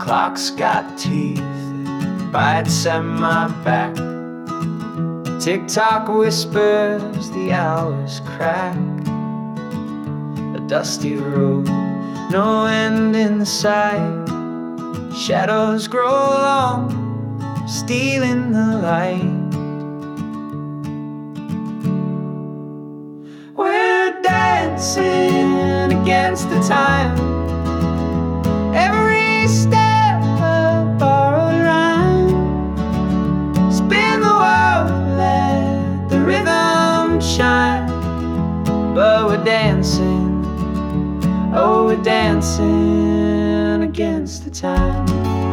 clock's got teeth, bites at my back. Tick-tock whispers, the hours crack. A dusty road, no end in sight. Shadows grow long, stealing the light. We're dancing against the time, every step a borrowed rhyme. Spin the world, let the rhythm shine. But we're dancing, oh, we're dancing against the time.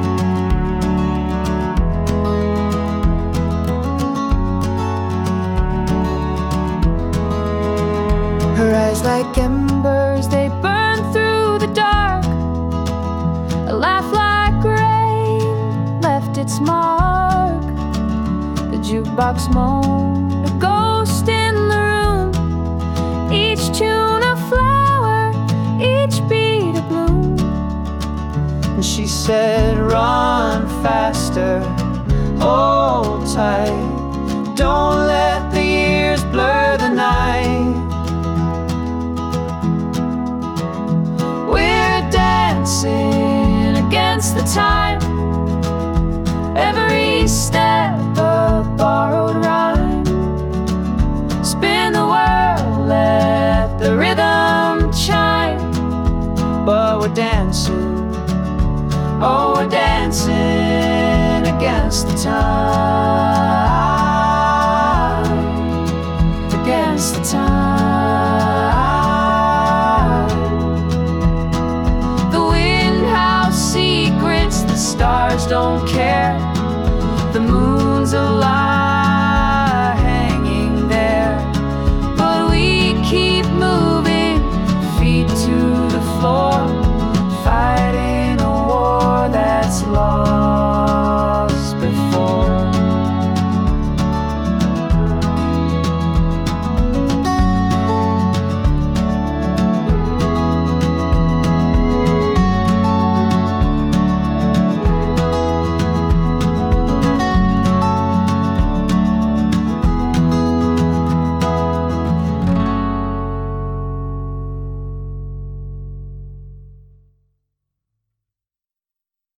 Her eyes like embers, they burn through the dark. A laugh like rain left its mark. The jukebox moaned, a ghost in the room. Each tune a flower, each beat a bloom. And she said, run faster, hold tight. Don't let the years blur the night. Dancing against the time, every step a borrowed rhyme. Spin the world, let the rhythm chime. But we're dancing, oh, we're dancing against the time.